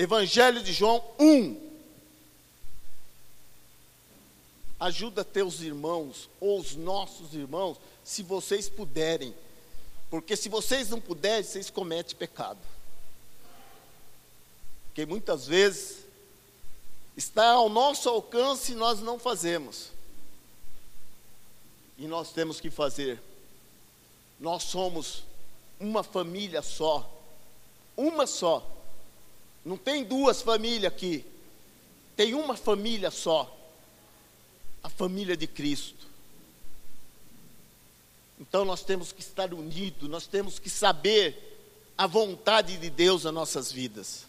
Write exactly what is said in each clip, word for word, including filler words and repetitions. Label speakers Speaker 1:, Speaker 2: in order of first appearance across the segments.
Speaker 1: Evangelho de João um. Ajuda teus irmãos, ou os nossos irmãos, se vocês puderem. Porque se vocês não puderem, vocês cometem pecado. Porque muitas vezes está ao nosso alcance e nós não fazemos. E nós temos que fazer. Nós somos uma família só. Uma só. Não tem duas famílias aqui. Tem uma família só. A família de Cristo. Então nós temos que estar unidos. Nós temos que saber a vontade de Deus nas nossas vidas.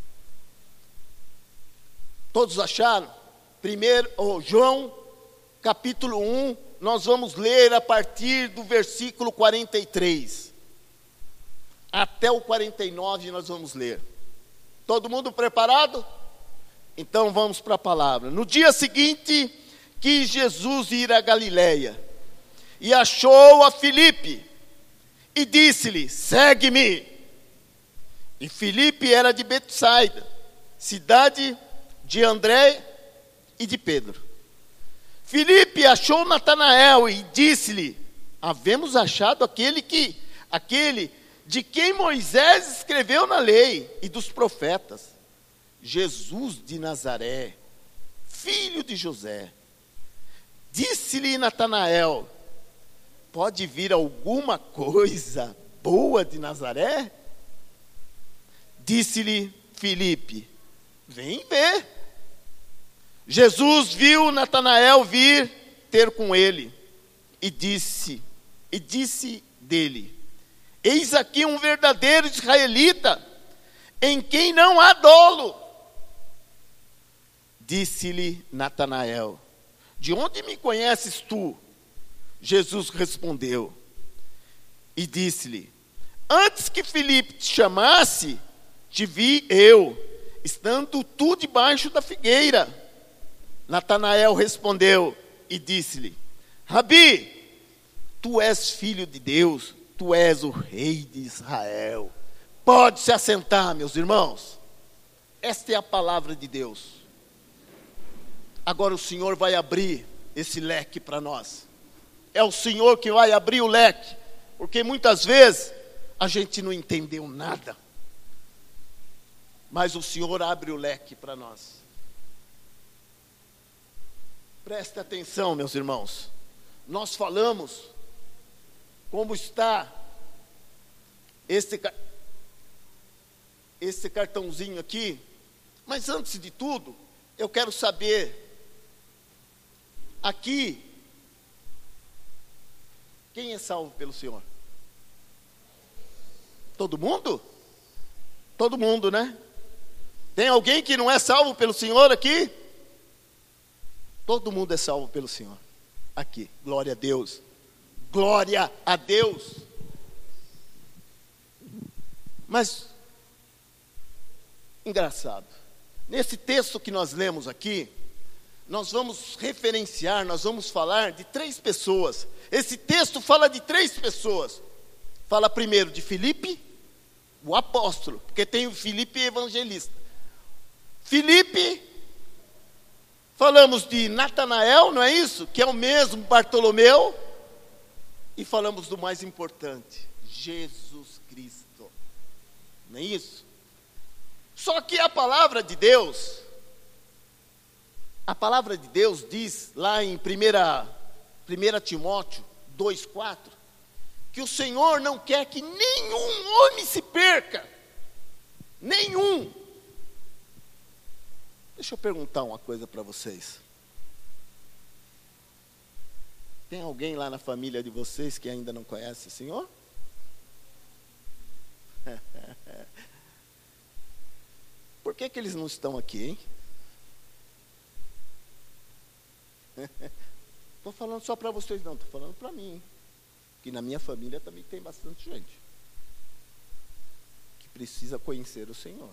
Speaker 1: Todos acharam? Primeiro, oh, João, capítulo um, nós vamos ler a partir do versículo quarenta e três. Até o quarenta e nove nós vamos ler. Todo mundo preparado? Então vamos para a palavra. No dia seguinte, quis Jesus ir a Galiléia, e achou a Filipe, e disse-lhe, segue-me. E Filipe era de Betsaida, cidade de André e de Pedro. Filipe achou Natanael e disse-lhe, havemos achado aquele que, aquele de quem Moisés escreveu na lei e dos profetas, Jesus de Nazaré, filho de José. Disse-lhe Natanael, pode vir alguma coisa boa de Nazaré? Disse-lhe Filipe, vem ver. Jesus viu Natanael vir ter com ele, e disse, e disse dele, eis aqui um verdadeiro israelita, em quem não há dolo. Disse-lhe Natanael, de onde me conheces tu? Jesus respondeu, e disse-lhe, antes que Filipe te chamasse, te vi eu, estando tu debaixo da figueira. Natanael respondeu e disse-lhe, Rabi, tu és filho de Deus, tu és o rei de Israel. Pode se assentar, meus irmãos. Esta é a palavra de Deus. Agora o Senhor vai abrir esse leque para nós. É o Senhor que vai abrir o leque, porque muitas vezes a gente não entendeu nada. Mas o Senhor abre o leque para nós. Presta atenção, meus irmãos. Nós falamos como está esse, esse cartãozinho aqui. Mas antes de tudo, eu quero saber, aqui, quem é salvo pelo Senhor? Todo mundo? Todo mundo, né? Tem alguém que não é salvo pelo Senhor aqui? Todo mundo é salvo pelo Senhor. Aqui, glória a Deus. Glória a Deus. Mas, engraçado, nesse texto que nós lemos aqui, nós vamos referenciar, nós vamos falar de três pessoas. Esse texto fala de três pessoas. Fala primeiro de Filipe, o apóstolo, porque tem o Filipe evangelista. Filipe, falamos de Natanael, não é isso? Que é o mesmo Bartolomeu. E falamos do mais importante, Jesus Cristo. Não é isso? Só que a palavra de Deus, a palavra de Deus diz lá em primeiro Timóteo dois, quatro, que o Senhor não quer que nenhum homem se perca. Nenhum. Deixa eu perguntar uma coisa para vocês. Tem alguém lá na família de vocês que ainda não conhece o Senhor? Por que que eles não estão aqui, hein? Estou falando só para vocês não, estou falando para mim. Que na minha família também tem bastante gente que precisa conhecer o Senhor.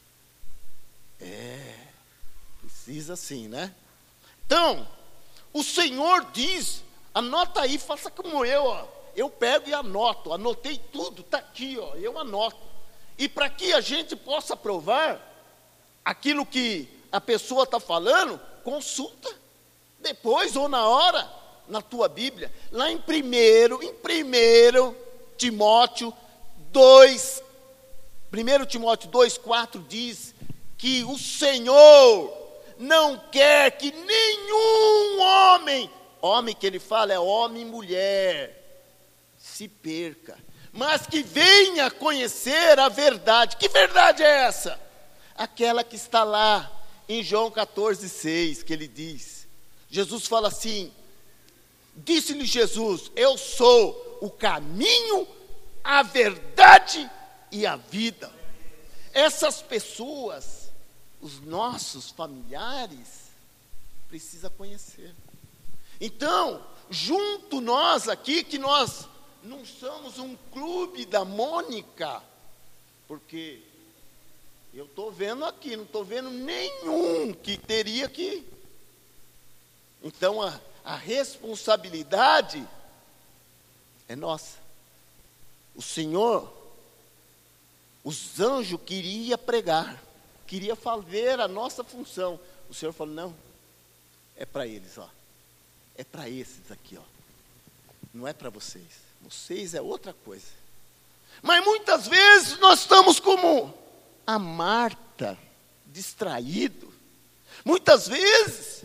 Speaker 1: É, precisa sim, né? Então, o Senhor diz, anota aí, faça como eu, ó. Eu pego e anoto, anotei tudo, está aqui, ó, eu anoto. E para que a gente possa provar, aquilo que a pessoa está falando, consulta, depois ou na hora, na tua Bíblia. Lá em primeiro, em primeiro Timóteo dois, primeiro Timóteo dois, quatro diz que o Senhor não quer que nenhum homem, homem que ele fala é homem e mulher, se perca, mas que venha conhecer a verdade. Que verdade é essa? Aquela que está lá em João catorze, seis, que ele diz, Jesus fala assim, disse-lhe Jesus, eu sou o caminho, a verdade e a vida. Essas pessoas, os nossos familiares, precisa conhecer. Então, junto nós aqui, que nós não somos um clube da Mônica, porque eu estou vendo aqui, não estou vendo nenhum que teria que. Então, a, a responsabilidade é nossa. O Senhor, os anjos queriam pregar, queria fazer a nossa função. O Senhor falou, não, é para eles, ó. É para esses aqui, ó. Não é para vocês. Vocês é outra coisa. Mas muitas vezes nós estamos como a Marta, distraído. Muitas vezes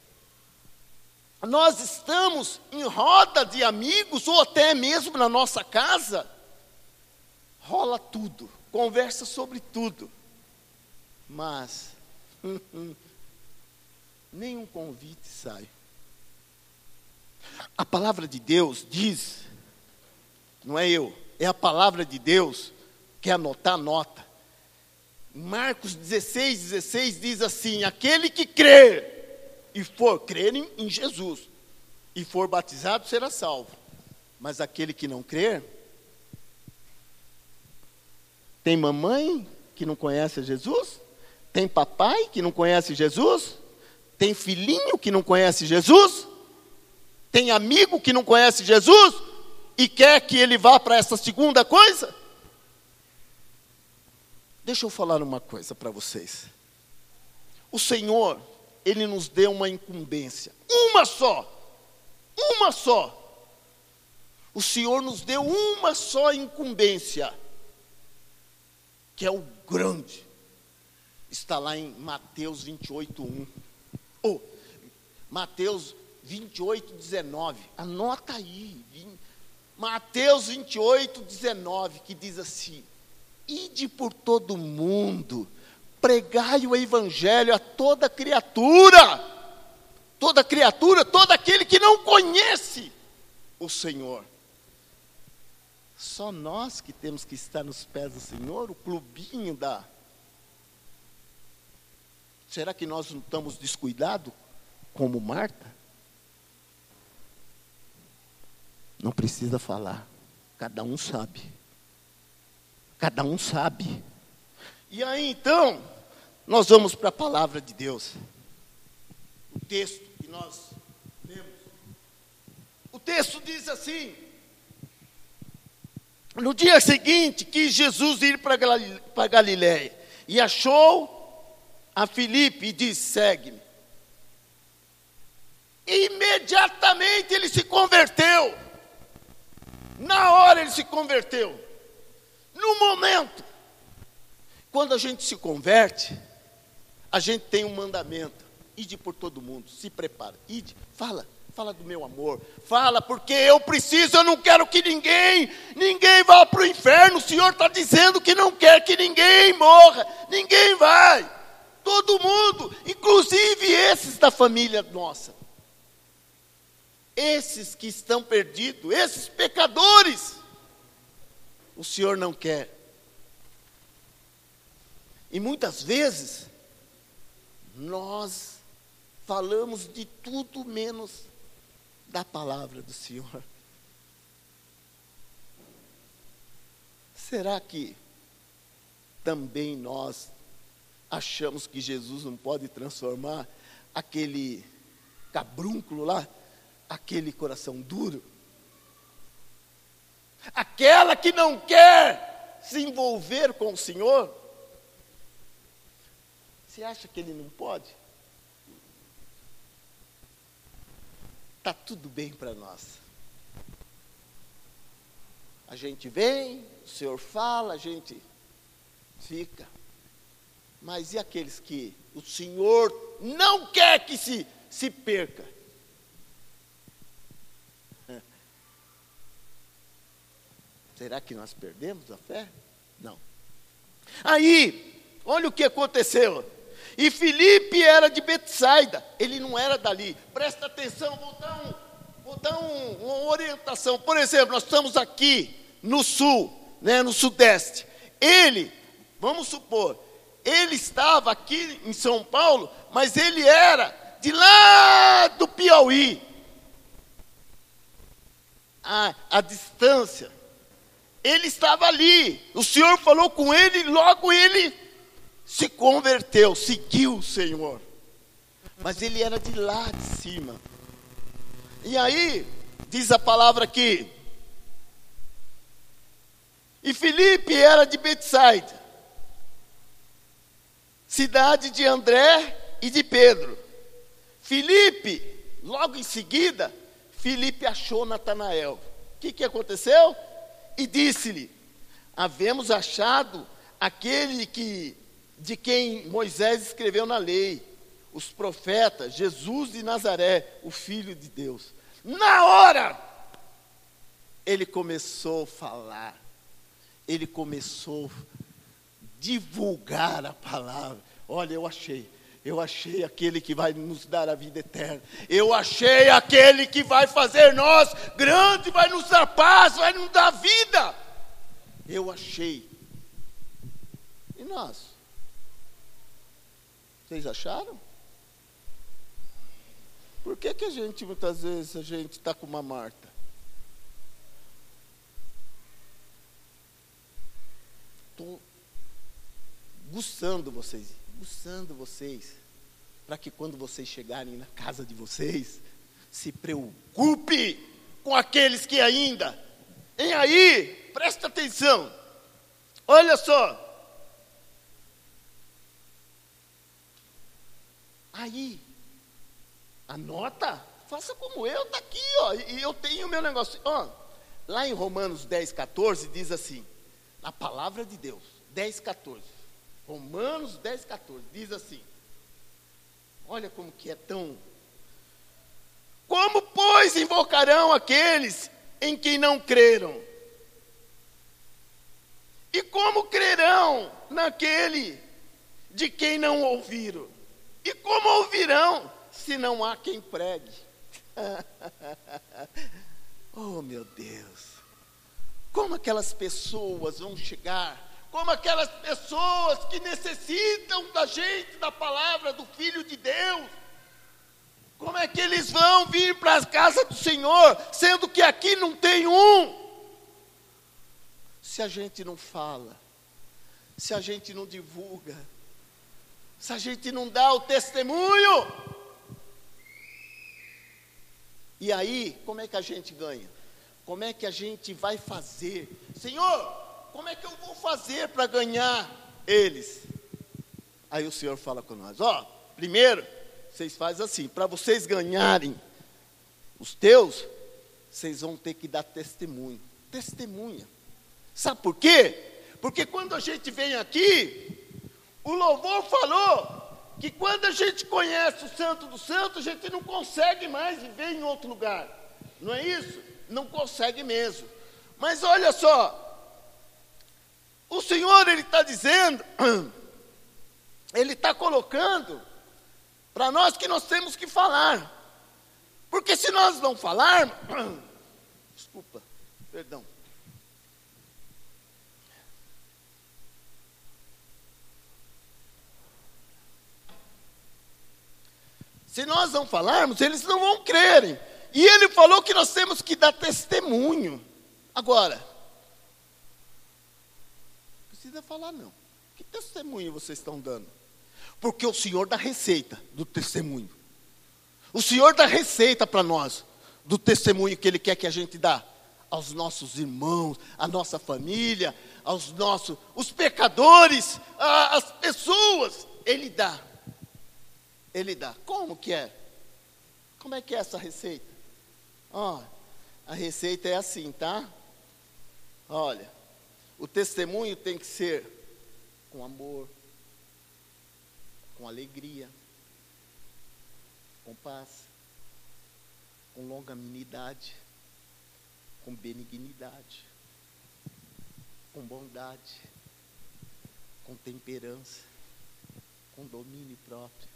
Speaker 1: nós estamos em roda de amigos, ou até mesmo na nossa casa, rola tudo, conversa sobre tudo, mas hum, hum, nenhum convite sai. A palavra de Deus diz, não é eu, é a palavra de Deus, quer anotar, anota. Marcos dezesseis, dezesseis diz assim, aquele que crer, e for crer em, em Jesus, e for batizado, será salvo. Mas aquele que não crer, tem mamãe que não conhece Jesus? Tem papai que não conhece Jesus? Tem filhinho que não conhece Jesus? Tem amigo que não conhece Jesus? E quer que ele vá para essa segunda coisa? Deixa eu falar uma coisa para vocês. O Senhor, Ele nos deu uma incumbência, uma só, uma só. O Senhor nos deu uma só incumbência, que é o grande. Está lá em Mateus vinte e oito, um. Ou, oh, Mateus vinte e oito, dezenove. Anota aí. Mateus vinte e oito, dezenove, que diz assim, ide por todo mundo, pregai o evangelho a toda criatura, toda criatura, todo aquele que não conhece o Senhor. Só nós que temos que estar nos pés do Senhor, o clubinho da... Será que nós não estamos descuidados como Marta? Não precisa falar, cada um sabe. Cada um sabe. E aí então, nós vamos para a palavra de Deus. O texto que nós lemos. O texto diz assim, no dia seguinte, quis Jesus ir para Galiléia, e achou a Filipe e disse, segue-me. E imediatamente ele se converteu. Na hora ele se converteu. No momento. Quando a gente se converte, a gente tem um mandamento. Ide por todo mundo, se prepara. Ide, fala, fala do meu amor. Fala, porque eu preciso, eu não quero que ninguém, ninguém vá para o inferno. O Senhor está dizendo que não quer que ninguém morra. Ninguém vai. Todo mundo, inclusive esses da família nossa. Esses que estão perdidos, esses pecadores, o Senhor não quer. E muitas vezes, nós falamos de tudo menos da palavra do Senhor. Será que também nós achamos que Jesus não pode transformar aquele cabrúnculo lá, aquele coração duro? Aquela que não quer se envolver com o Senhor? Você acha que ele não pode? Está tudo bem para nós. A gente vem, o Senhor fala, a gente fica. Mas e aqueles que o Senhor não quer que se, se perca? Será que nós perdemos a fé? Não. Aí, olha o que aconteceu. E Filipe era de Betsaida, ele não era dali. Presta atenção, vou dar, um, vou dar um, uma orientação. Por exemplo, nós estamos aqui no sul, né, no sudeste. Ele, vamos supor, ele estava aqui em São Paulo, mas ele era de lá do Piauí. A, a distância. Ele estava ali, o Senhor falou com ele, logo ele se converteu, seguiu o Senhor. Mas ele era de lá de cima. E aí, diz a palavra aqui, e Filipe era de Betsaida, cidade de André e de Pedro. Filipe, logo em seguida, Filipe achou Natanael. O que, que aconteceu? E disse-lhe, havemos achado aquele que, de quem Moisés escreveu na lei, os profetas, Jesus de Nazaré, o Filho de Deus. Na hora, ele começou a falar, ele começou a divulgar a palavra. Olha, eu achei, eu achei aquele que vai nos dar a vida eterna. Eu achei aquele que vai fazer nós grande, vai nos dar paz, vai nos dar vida. Eu achei. E nós? Vocês acharam? Por que que a gente, muitas vezes, a gente está com uma Marta? Estou gustando vocês, gustando vocês, para que quando vocês chegarem na casa de vocês, se preocupe com aqueles que ainda. E aí, presta atenção, olha só. Aí, anota, faça como eu, está aqui, ó, e eu tenho o meu negócio. Ó, lá em Romanos dez, quatorze, diz assim, a palavra de Deus, dez, quatorze. Romanos dez, quatorze, diz assim, olha como que é tão... Como, pois, invocarão aqueles em quem não creram? E como crerão naquele de quem não ouviram? E como ouvirão se não há quem pregue? Oh, meu Deus! Como aquelas pessoas vão chegar? Como aquelas pessoas que necessitam da gente, da palavra do Filho de Deus? Como é que eles vão vir para a casa do Senhor, sendo que aqui não tem um? Se a gente não fala, se a gente não divulga, se a gente não dá o testemunho, e aí, como é que a gente ganha? Como é que a gente vai fazer? Senhor, como é que eu vou fazer para ganhar eles? Aí o Senhor fala com nós, ó, primeiro, vocês fazem assim, para vocês ganharem os teus, vocês vão ter que dar testemunho, testemunha. Sabe por quê? Porque quando a gente vem aqui, o louvor falou que quando a gente conhece o Santo do Santo, a gente não consegue mais viver em outro lugar, não é isso? Não consegue mesmo. Mas olha só, o Senhor, Ele está dizendo, Ele está colocando para nós que nós temos que falar. Porque se nós não falarmos, desculpa, perdão. Se nós não falarmos, eles não vão crerem. E Ele falou que nós temos que dar testemunho. Agora, não precisa falar não. Que testemunho vocês estão dando? Porque o Senhor dá receita do testemunho. O Senhor dá receita para nós do testemunho que Ele quer que a gente dá aos nossos irmãos, à nossa família, aos nossos, os pecadores, a, as pessoas. Ele dá. Ele dá. Como que é? Como é que é essa receita? Ó, a receita é assim, tá? Olha, o testemunho tem que ser com amor, com alegria, com paz, com longanimidade, com benignidade, com bondade, com temperança, com domínio próprio.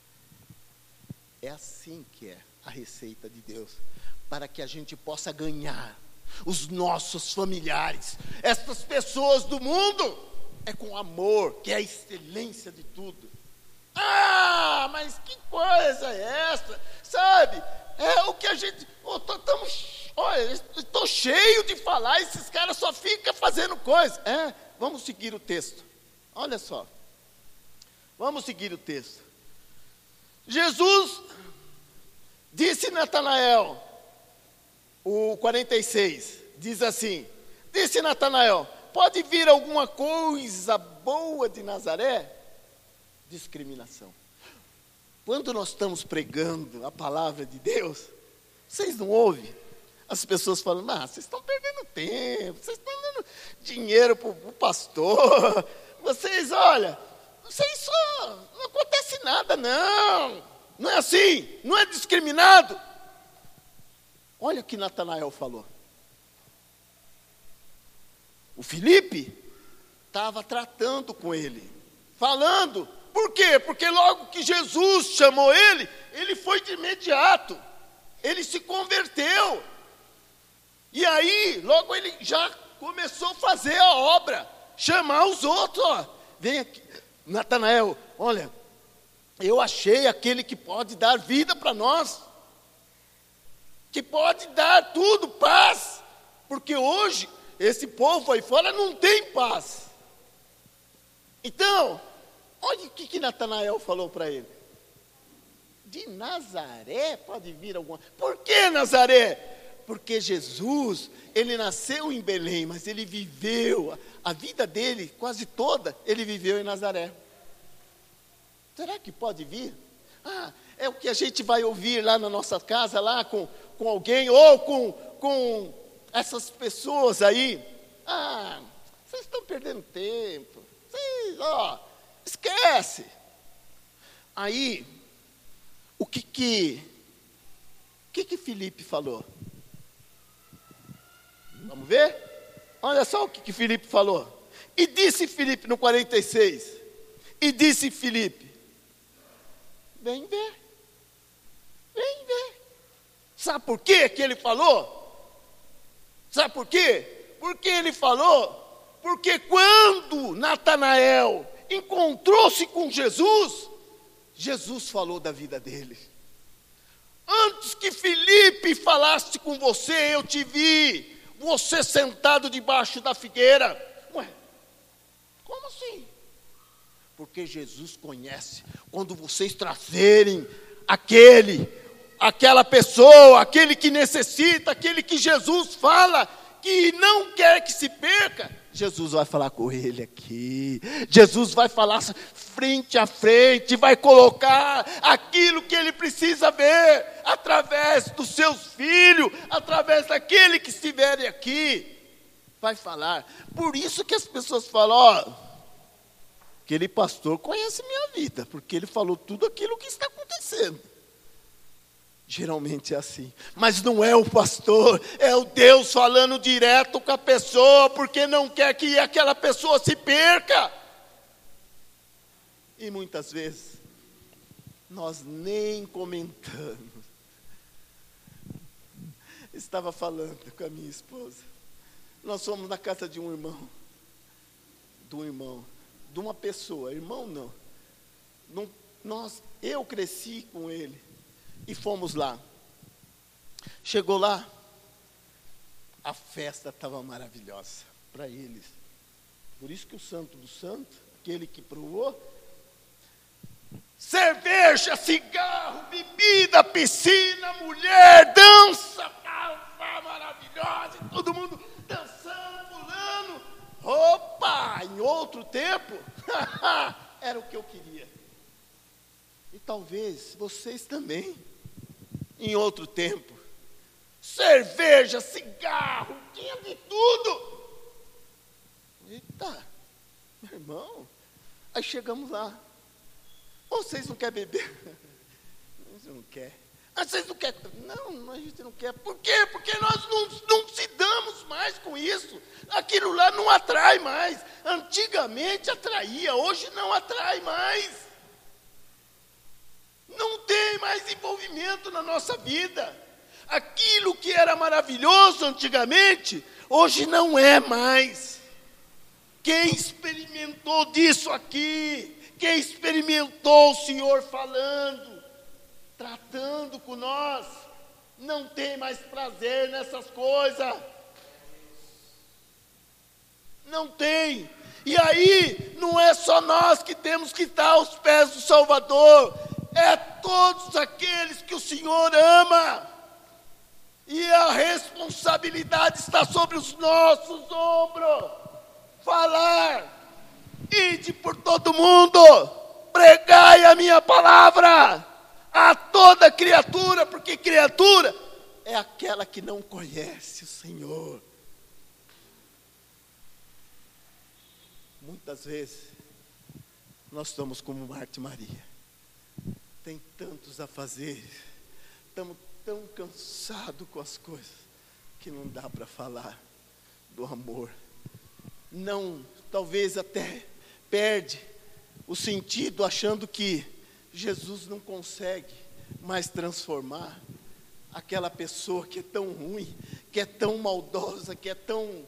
Speaker 1: É assim que é a receita de Deus, para que a gente possa ganhar os nossos familiares, essas pessoas do mundo. É com amor, que é a excelência de tudo. Ah, mas que coisa é essa? Sabe, é o que a gente, oh, tô, tamo, olha, estou cheio de falar, esses caras só ficam fazendo coisa. É, vamos seguir o texto, olha só, vamos seguir o texto. Jesus disse a Natanael, o quarenta e seis, diz assim, disse Natanael, pode vir alguma coisa boa de Nazaré? Discriminação. Quando nós estamos pregando a palavra de Deus, vocês não ouvem? As pessoas falam, ah, vocês estão perdendo tempo, vocês estão dando dinheiro para o pastor, vocês, olha, vocês só, não acontece nada, não, não é assim, não é discriminado. Olha o que Natanael falou. O Filipe estava tratando com ele, falando, por quê? Porque logo que Jesus chamou ele, ele foi de imediato, ele se converteu, e aí, logo ele já começou a fazer a obra, chamar os outros, ó, vem aqui, Natanael, olha, eu achei aquele que pode dar vida para nós, que pode dar tudo, paz, porque hoje, esse povo aí fora não tem paz. Então, olha o que, que Natanael falou para ele. De Nazaré pode vir alguma... Por que Nazaré? Porque Jesus, ele nasceu em Belém, mas ele viveu, a vida dele, quase toda, ele viveu em Nazaré. Será que pode vir? Ah, é o que a gente vai ouvir lá na nossa casa, lá com, com alguém, ou com, com essas pessoas aí. Ah, vocês estão perdendo tempo. Vocês, ó, esquece. Aí, o que que, o que que Filipe falou? Vamos ver? Olha só o que que Filipe falou. E disse Filipe no quarenta e seis. E disse Filipe, vem ver. Vem ver. Sabe por quê que ele falou? Sabe por quê? Porque ele falou, porque quando Natanael encontrou-se com Jesus, Jesus falou da vida dele. Antes que Filipe falasse com você, eu te vi, você sentado debaixo da figueira. Ué, como assim? Porque Jesus conhece, quando vocês trazerem aquele, aquela pessoa, aquele que necessita, aquele que Jesus fala, que não quer que se perca, Jesus vai falar com ele aqui, Jesus vai falar frente a frente, vai colocar aquilo que ele precisa ver, através dos seus filhos, através daquele que estiver aqui, vai falar. Por isso que as pessoas falam, ó, aquele pastor conhece minha vida, porque ele falou tudo aquilo que está acontecendo. Geralmente é assim, mas não é o pastor, é o Deus falando direto com a pessoa, porque não quer que aquela pessoa se perca. E muitas vezes, nós nem comentamos. Estava falando com a minha esposa, nós fomos na casa de um irmão, de um irmão, de uma pessoa, irmão não, não nós, eu cresci com ele, e fomos lá. Chegou lá, a festa estava maravilhosa para eles. Por isso que o santo do santo, aquele que provou, cerveja, cigarro, bebida, piscina, mulher, dança, maravilhosa, e todo mundo dançando, pulando. Opa, em outro tempo, era o que eu queria. E talvez vocês também, em outro tempo. Cerveja, cigarro, tinha de tudo. Eita, meu irmão. Aí chegamos lá. Oh, vocês não querem beber? Vocês não querem. Ah, vocês não querem? Não, a gente não quer. Por quê? Porque nós não, não se damos mais com isso. Aquilo lá não atrai mais. Antigamente atraía, hoje não atrai mais. Não tem mais envolvimento na nossa vida. Aquilo que era maravilhoso antigamente, hoje não é mais. Quem experimentou disso aqui? Quem experimentou o Senhor falando, tratando com nós, não tem mais prazer nessas coisas. Não tem. E aí, não é só nós que temos que estar aos pés do Salvador, é todos aqueles que o Senhor ama. E a responsabilidade está sobre os nossos ombros. Falar, ide por todo mundo, pregai a minha palavra a toda criatura, porque criatura é aquela que não conhece o Senhor. Muitas vezes, nós estamos como Marta e Maria, tem tantos a fazer, estamos tão cansados com as coisas, que não dá para falar do amor. Não, talvez até perde o sentido, achando que Jesus não consegue mais transformar aquela pessoa que é tão ruim, que é tão maldosa, que é tão...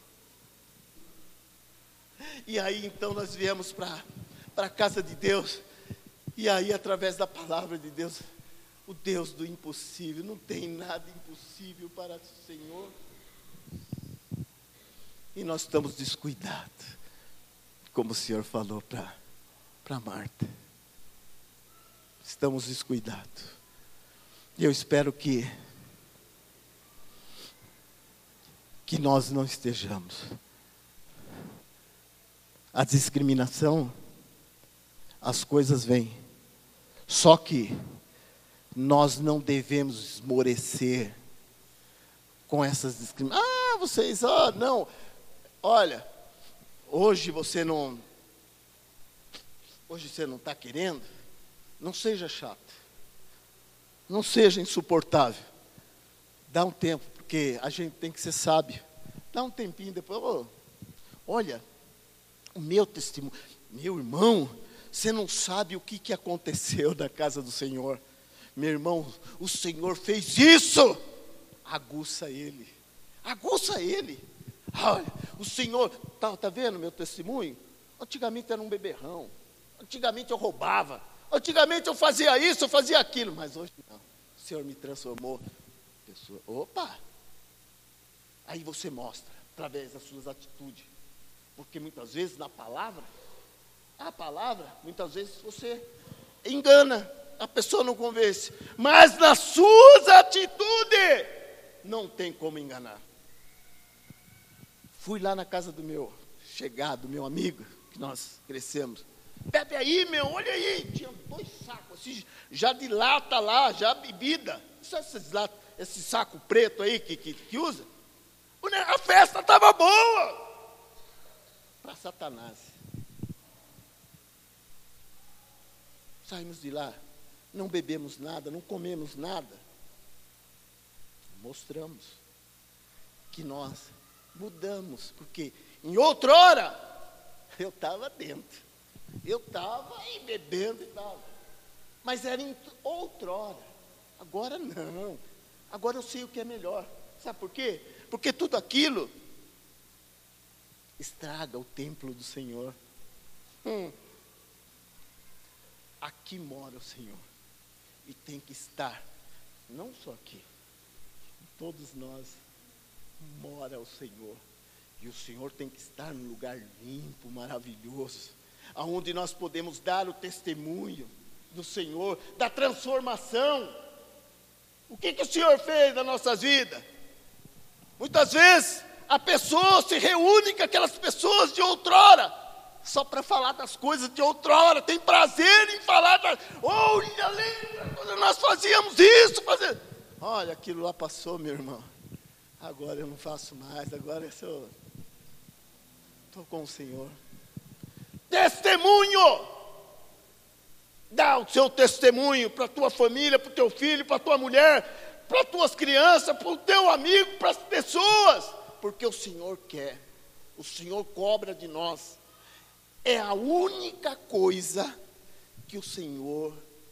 Speaker 1: E aí então nós viemos para a casa de Deus, e aí através da palavra de Deus, o Deus do impossível, não tem nada impossível para o Senhor. E nós estamos descuidados, como o Senhor falou para para Marta. Estamos descuidados. E eu espero que, que nós não estejamos. A discriminação, as coisas vêm. Só que nós não devemos esmorecer com essas discriminações. Ah, vocês, ah, não... Olha, hoje você não, hoje você não está querendo, não seja chato, não seja insuportável, dá um tempo, porque a gente tem que ser sábio, dá um tempinho depois, oh, olha, o meu testemunho, meu irmão, você não sabe o que, que aconteceu na casa do Senhor, meu irmão, o Senhor fez isso, aguça ele, aguça ele. Olha, o Senhor, está tá vendo meu testemunho? Antigamente era um beberrão, antigamente eu roubava, antigamente eu fazia isso, eu fazia aquilo, mas hoje não, o Senhor me transformou. Pessoa, opa, aí você mostra, através das suas atitudes, porque muitas vezes na palavra, a palavra, muitas vezes você engana, a pessoa não convence, mas nas suas atitudes, não tem como enganar. Fui lá na casa do meu chegado, meu amigo, que nós crescemos. Bebe aí, meu, olha aí. Tinha dois sacos, assim, já de lata lá, já bebida. Sabe esses latas, esse saco preto aí que, que, que usa? A festa estava boa. Para Satanás. Saímos de lá, não bebemos nada, não comemos nada. Mostramos que nós mudamos, porque em outrora eu estava dentro, eu estava aí bebendo e tal, mas era em outrora, agora não, agora eu sei o que é melhor, sabe por quê? Porque tudo aquilo estraga o templo do Senhor. Hum. Aqui mora o Senhor, e tem que estar, não só aqui, todos nós, mora o Senhor, e o Senhor tem que estar num lugar limpo, maravilhoso, aonde nós podemos dar o testemunho do Senhor, da transformação. O que, que o Senhor fez nas nossas vidas? Muitas vezes a pessoa se reúne com aquelas pessoas de outrora, só para falar das coisas de outrora, tem prazer em falar das... Olha, lembra quando nós fazíamos isso, fazer... Olha, aquilo lá passou, meu irmão. Agora eu não faço mais, agora eu sou... Estou com o Senhor. Testemunho! Dá o seu testemunho para a tua família, para o teu filho, para a tua mulher, para as tuas crianças, para o teu amigo, para as pessoas. Porque o Senhor quer, o Senhor cobra de nós. É a única coisa que o Senhor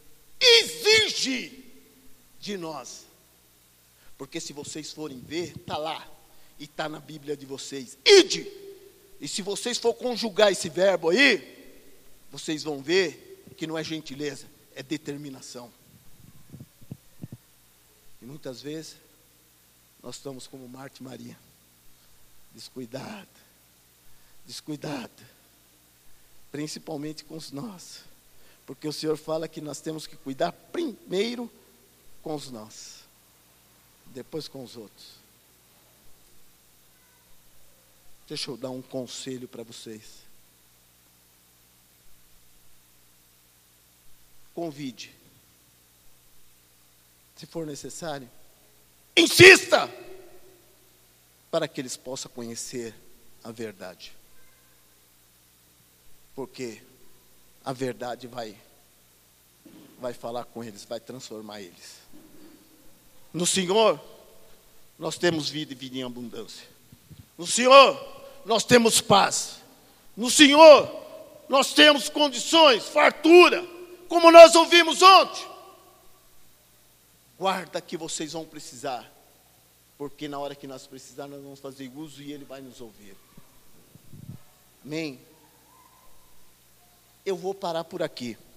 Speaker 1: exige de nós. Porque se vocês forem ver, está lá, e está na Bíblia de vocês. Ide! E se vocês for conjugar esse verbo aí, vocês vão ver que não é gentileza, é determinação. E muitas vezes, nós estamos como Marta e Maria. Descuidado, descuidado. Principalmente com os nossos. Porque o Senhor fala que nós temos que cuidar primeiro com os nossos. Depois com os outros. Deixa eu dar um conselho para vocês. Convide. Se for necessário, insista! Para que eles possam conhecer a verdade. Porque a verdade vai, vai falar com eles, vai transformar eles. No Senhor, nós temos vida e vida em abundância. No Senhor, nós temos paz. No Senhor, nós temos condições, fartura, como nós ouvimos ontem. Guarda que vocês vão precisar, porque na hora que nós precisarmos, nós vamos fazer uso e Ele vai nos ouvir. Amém? Eu vou parar por aqui.